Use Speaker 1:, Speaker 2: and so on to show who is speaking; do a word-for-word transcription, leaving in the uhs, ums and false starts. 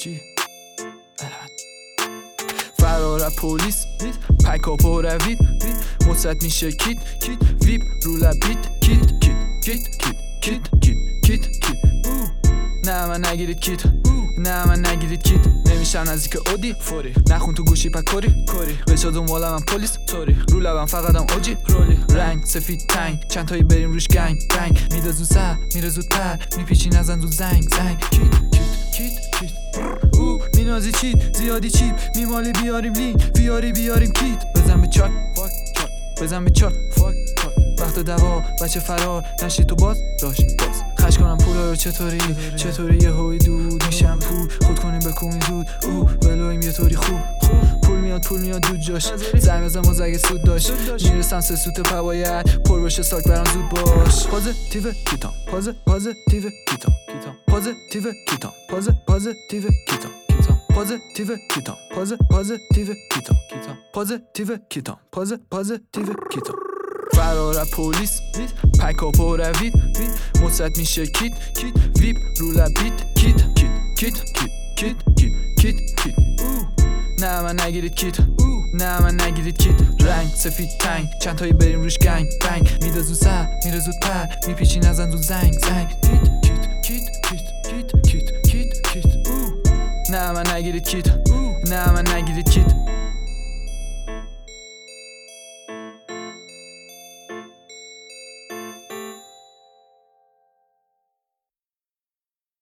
Speaker 1: جی فرار از پلیس پکا پر روید مصد میشه کیت کیت ویب رو لبیت کیت کیت کیت کیت کیت کیت کیت کیت نه من نگیرید کیت نه من نگیرید کیت نمیشن نزدیک اودی فوری نخون تو گوشی پکوری کوری بچا دنبالم من پلیس توری رو لبم فقطم اوجی رولی رنگ سفید تنگ چند تایی بریم روش گنگ گنگ میده زود سر میره زود پر میپیچی نزن زود زنگ زنگ کیت کیت کیت کیت او مینازی چیت زیادی چیپ میمالی بیاریم لینک بیاری بیاریم کیت بزن به چاک فاک چاک بزن به چاک فاک چاک وقت دوا بچه فرار نشی تو باز داشت باز خش کنم پولا رو چطوری چطوری یه هوی دود میشم پول خود کنیم بکومی زود او ولویم یه طوری خوب پول میاد پول میاد دود جاش زنگ بزن باز اگه سود داشت میرسم سه سوت پواید پر باشه ساک برام زود باش پازیتیو کیتام پازه پازیتیو کیتام کیتام پازیتیو کیتام پازه پازیتیو کیتام کیتام پازیتیو کیتام پازه پازیتیو کیتام کیتام پازیتیو کیتام پازه پازیتیو کیتام فرار از پلیس پکا پر روید مصد میشه کیت کیت ویب رو لبیت کیت کیت کیت کیت کیت کیت کیت نه من نگیرید کیت نه من نگیرید کیت رنگ سفید تنگ چند تایی بریم روش گنگ بنگ میده زود سر میره زود پر میپیچی نزن زود زنگ زنگ کیت کیت کیت کیت کیت کیت کیت کیت نه من نگیرید کیت نه من نگیرید کیت